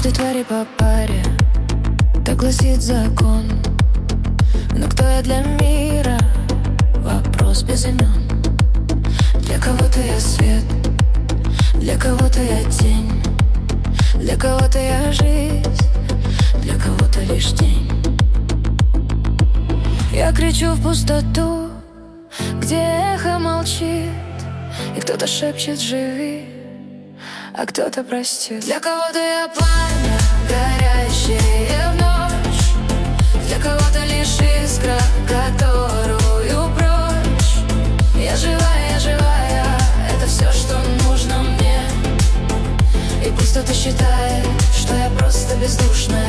Каждой твари по паре, так гласит закон. Но кто я для мира? Вопрос без имен. Для кого-то я свет, для кого-то я тень, для кого-то я жизнь, для кого-то лишь день. Я кричу в пустоту, где эхо молчит, и кто-то шепчет «живи», а кто-то простит. Для кого-то я пламя, горящее в ночь, для кого-то лишь искра, которую прочь. Я живая, это все, что нужно мне. И пусть кто-то считает, что я просто бездушная.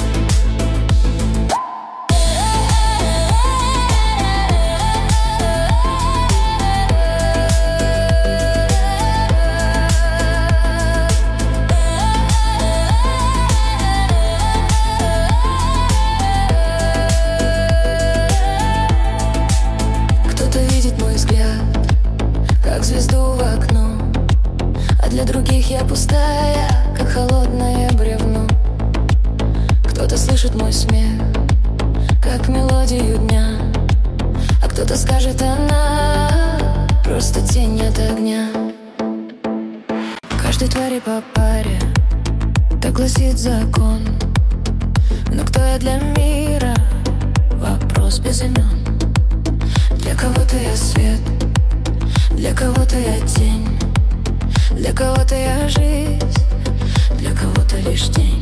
Как звезду в окно, а для других я пустая, как холодное бревно. Кто-то слышит мой смех, как мелодию дня, а кто-то скажет: она просто тень от огня. Каждой твари по паре, так гласит закон. Но кто я для мира? Вопрос без имен. Для кого-то я свет, для кого-то я тень, для кого-то я жизнь, для кого-то лишь день.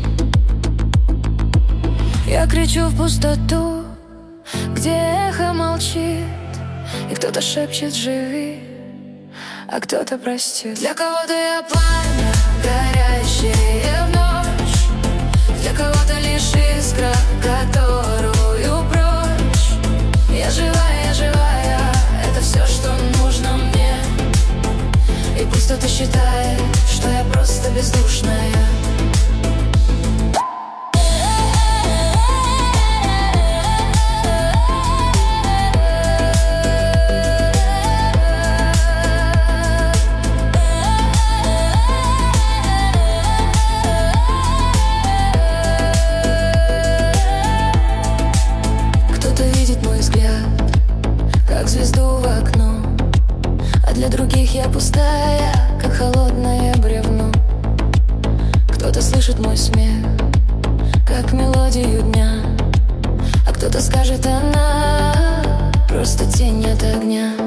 Я кричу в пустоту, где эхо молчит, и кто-то шепчет «живи», а кто-то простит. Для кого-то я пламя, горящее в ночь, для кого-то лишь искра, которую прочь. Я живая, это все, что нужно мне. И пусть кто-то считает, что я просто бездушная. Кто-то видит мой взгляд, как звезду в окно, а для других я пустая, как холодное бревно. Кто-то слышит мой смех, как мелодию дня, а кто-то скажет: она просто тень от огня.